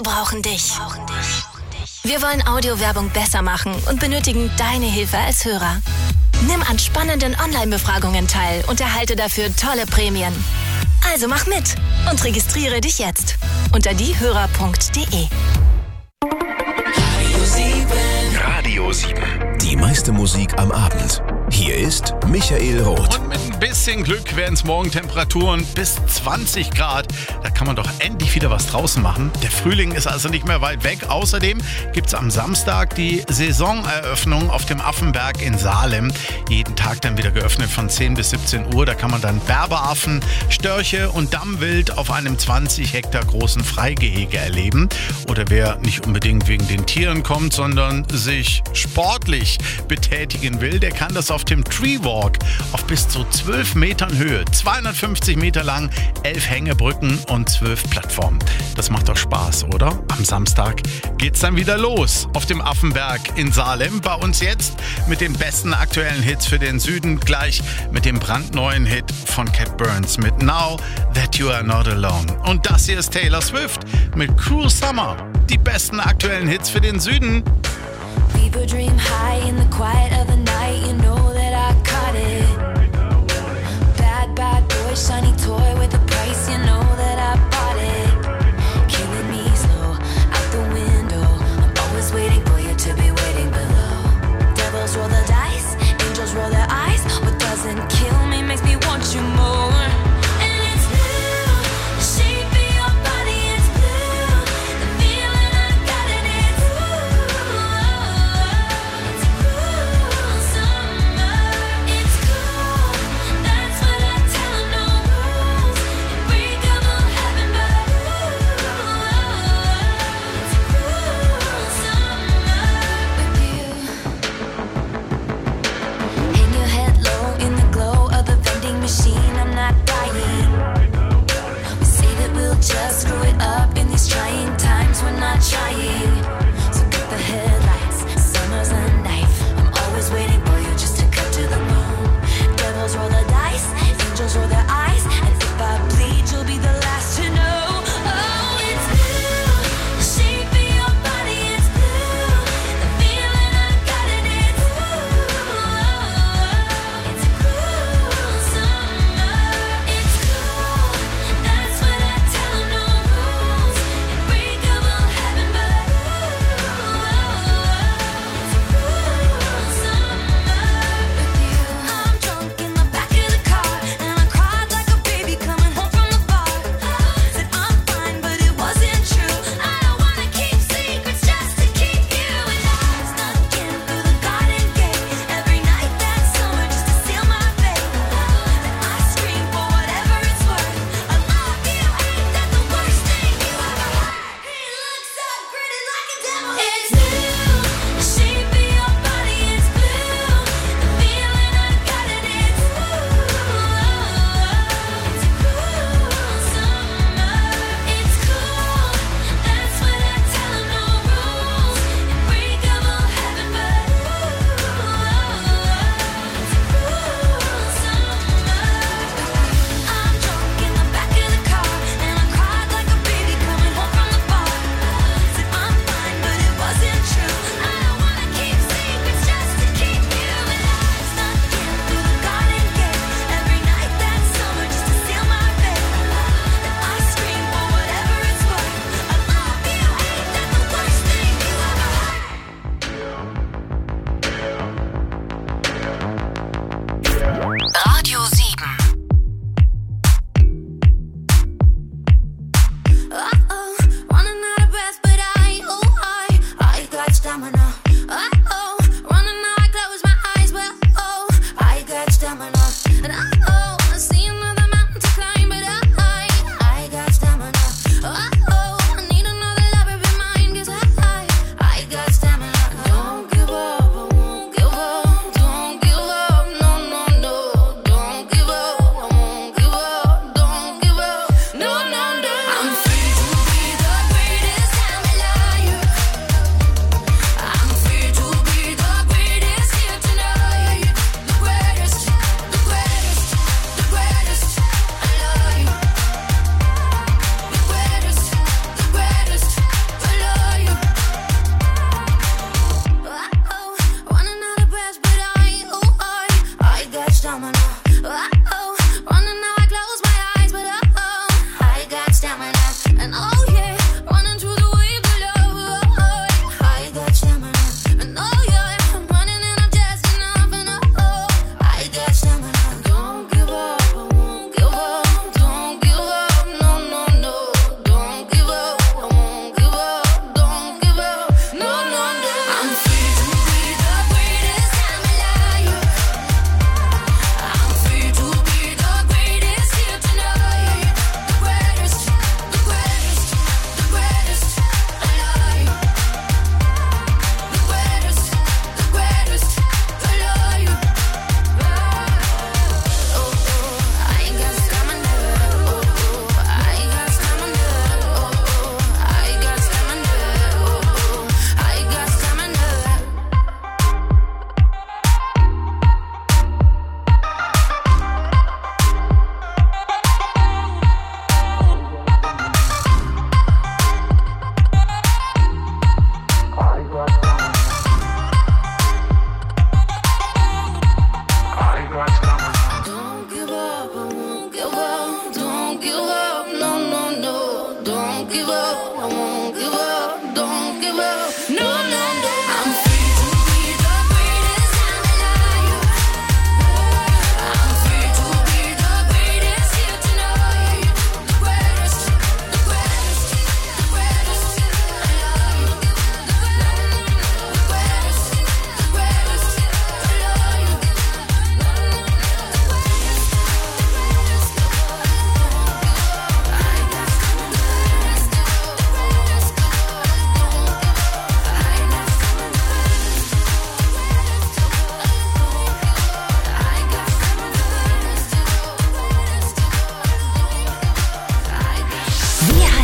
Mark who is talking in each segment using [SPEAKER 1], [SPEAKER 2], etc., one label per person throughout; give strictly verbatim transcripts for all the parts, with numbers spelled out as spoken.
[SPEAKER 1] brauchen dich. Wir wollen Audiowerbung besser machen und benötigen deine Hilfe als Hörer. Nimm an spannenden Online-Befragungen teil und erhalte dafür tolle Prämien. Also mach mit und registriere dich jetzt unter diehörer punkt de.
[SPEAKER 2] Radio sieben. Die meiste Musik am Abend. Hier ist Michael Roth.
[SPEAKER 3] Und mit ein bisschen Glück werden es morgen Temperaturen bis zwanzig Grad. Da kann man doch endlich wieder was draußen machen. Der Frühling ist also nicht mehr weit weg. Außerdem gibt es am Samstag die Saisoneröffnung auf dem Affenberg in Salem. Jeden Tag dann wieder geöffnet von zehn bis siebzehn Uhr. Da kann man dann Berberaffen, Störche und Dammwild auf einem zwanzig Hektar großen Freigehege erleben. Oder wer nicht unbedingt wegen den Tieren kommt, sondern sich sportlich betätigen will, der kann das auf dem Tree Walk auf bis zu zwölf Metern Höhe, zweihundertfünfzig Meter lang, elf Hängebrücken und zwölf Plattformen. Das macht doch Spaß, oder? Am Samstag geht's dann wieder los auf dem Affenberg in Salem. Bei uns jetzt mit den besten aktuellen Hits für den Süden, gleich mit dem brandneuen Hit von Cat Burns mit Now That You Are Not Alone. Und das hier ist Taylor Swift mit Cruel Summer. Die besten aktuellen Hits für den Süden.
[SPEAKER 4] People dream high in the quiet of the night. You know that I caught it. Bad, bad boy, shiny toy with a price. You know that I bought it. Killing me slow, out the window. I'm always waiting for you to be waiting below. Devils roll the dice, angels roll their eyes. What doesn't kill me makes me want you more. It's cool, that's what I tell 'em, no worries.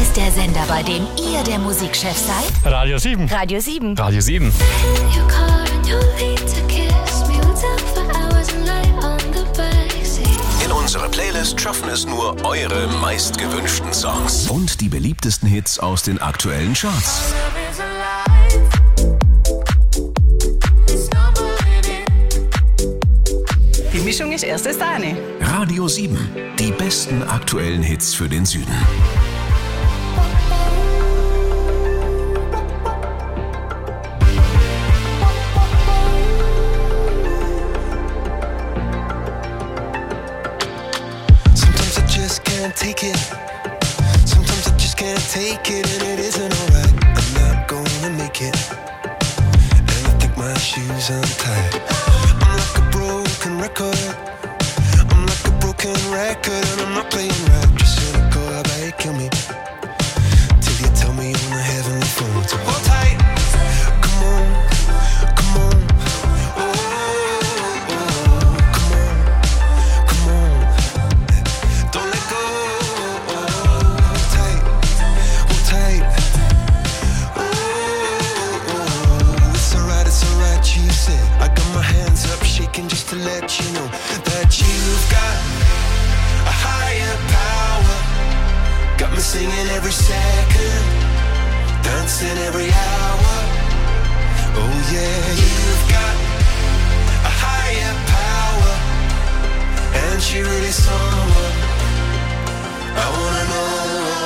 [SPEAKER 1] ist der Sender, bei dem ihr der Musikchef seid?
[SPEAKER 5] Radio sieben.
[SPEAKER 1] Radio sieben.
[SPEAKER 5] Radio sieben.
[SPEAKER 2] In unsere Playlist schaffen es nur eure meistgewünschten Songs und die beliebtesten Hits aus den aktuellen Charts.
[SPEAKER 6] Die Mischung ist erste Sahne.
[SPEAKER 2] Radio sieben. Die besten aktuellen Hits für den Süden.
[SPEAKER 7] Sometimes I just can't take it. Sometimes I just can't take it, and it isn't alright. I'm not gonna make it. And I think my shoes untied. I'm like a broken record. I'm like a broken record, and I'm not playing right. Just cynical, how about you kill me? Till you tell me on the heavenly phone. So hold tight. Come on, come on. Oh, oh, come on, come on. Don't let go. Hold tight, hold tight. Oh, oh, it's alright, it's alright, you said. I got my hands up shaking just to let you know that you've got a higher power. Got me singing every second, dancing every hour. Oh yeah, you've got a higher power, and she really someone I wanna know.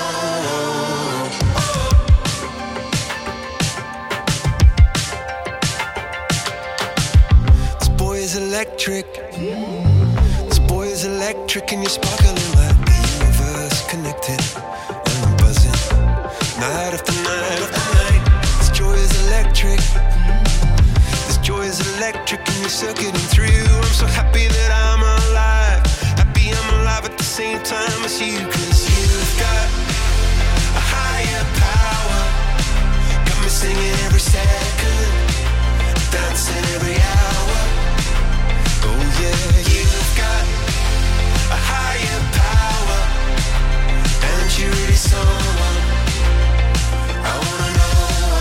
[SPEAKER 7] This boy is electric. This boy is electric, and you're sparkling like the universe connected. And I'm buzzing night after night after night. This joy is electric. This joy is electric, and you're circuiting through. I'm so happy that I'm alive. Happy I'm alive at the same time as you. Cause you've got a higher power. Got me singing every second, dancing every hour. Oh yeah, you've got a higher power, and you're really someone I wanna know.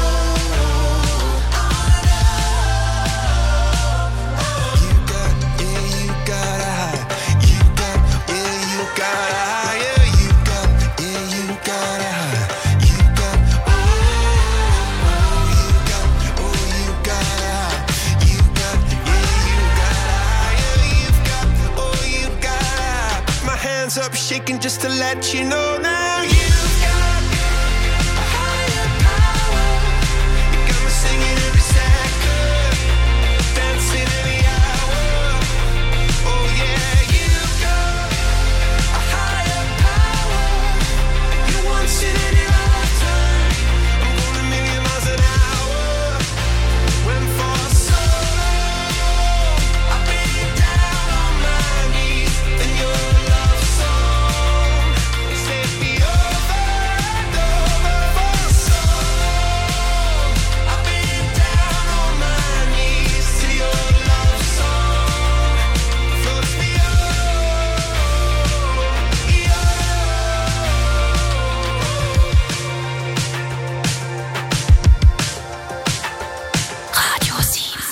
[SPEAKER 7] You got, yeah, you got a high. You got, yeah, you got a higher. You got, yeah, you got a high. You got, oh, oh, you got, oh, you got a high. You got, yeah, you got a higher. You've got, oh, you got a high. My hands up shaking just to let you know now. You've got a higher power. You got me singing every second, dancing every hour. Oh yeah, you've got a higher power. You once in any lifetime. I'm going a million miles an hour. Went for so long, I've been down on my knees, and your love song set me over and over. For so long, I've been down on my knees till your love song floats me over.
[SPEAKER 1] Radio sieben.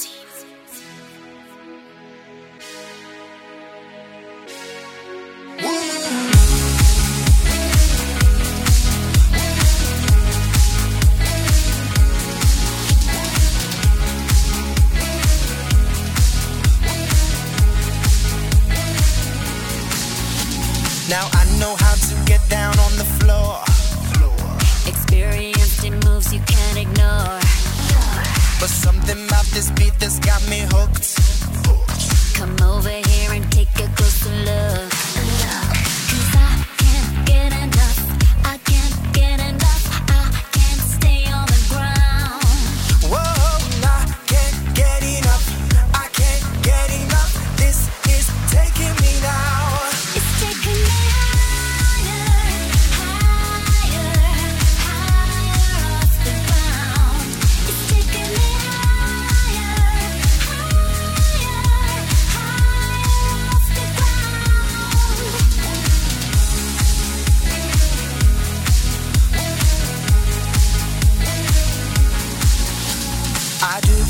[SPEAKER 8] Now I know how to get down on the floor.
[SPEAKER 4] Experienced in moves you can't ignore.
[SPEAKER 8] But something about this beat that's got me hooked.
[SPEAKER 4] Come over here and take a closer look. Cause I can't get enough. I can't get enough. I can't stay on the ground.
[SPEAKER 8] Whoa, I can't get enough. I can't get enough. This is taking me now.
[SPEAKER 4] It's taking me higher, higher, higher off the ground. It's taking me higher, higher, higher off the ground.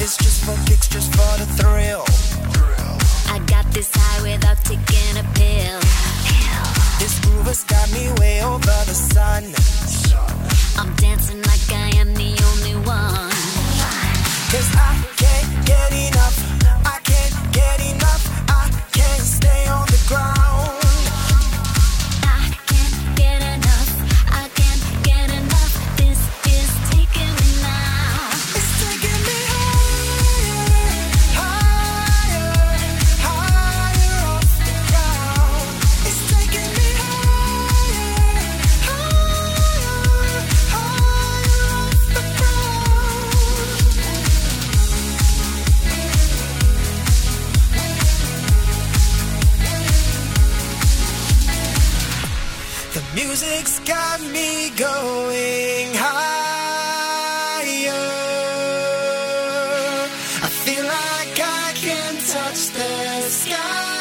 [SPEAKER 8] this just for kicks, just for the thrill.
[SPEAKER 4] I got this high without taking a pill.
[SPEAKER 8] This groove has got me way over the sun.
[SPEAKER 4] I'm dancing like I am the only one.
[SPEAKER 8] Cause I can't get enough, I can't get enough, I can't stay on the ground.
[SPEAKER 4] I can't get enough, I can't get enough. This is taking me now.
[SPEAKER 8] It's taking me higher, higher, higher off the ground. It's taking me higher, higher, higher off the ground. The music's got me going higher. I feel like I can touch the sky.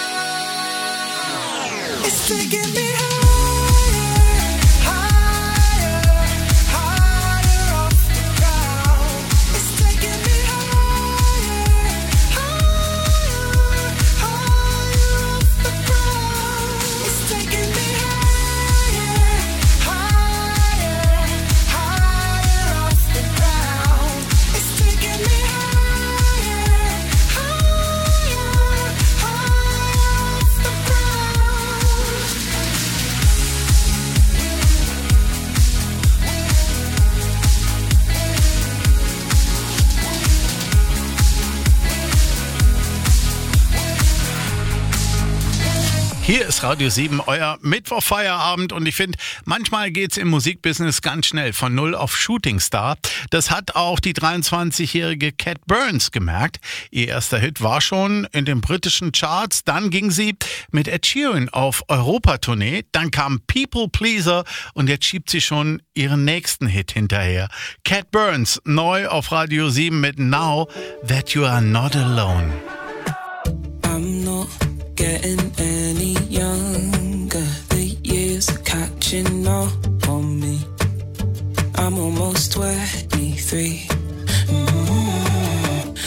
[SPEAKER 8] It's taking me higher, higher, higher off the ground. It's taking me higher, higher, higher off the ground. It's taking me higher, higher, higher off the ground. It's taking me higher, higher, higher off the ground.
[SPEAKER 3] Hier ist Radio sieben, euer Mittwochfeierabend, und ich finde, manchmal geht's im Musikbusiness ganz schnell von null auf Shootingstar. Das hat auch die dreiundzwanzigjährige Cat Burns gemerkt. Ihr erster Hit war schon in den britischen Charts, dann ging sie mit Ed Sheeran auf Europatournee, dann kam People Pleaser und jetzt schiebt sie schon ihren nächsten Hit hinterher. Cat Burns, neu auf Radio sieben mit Now That You Are Not Alone.
[SPEAKER 5] I'm not getting any younger. The years are catching up on me. I'm almost twenty-three.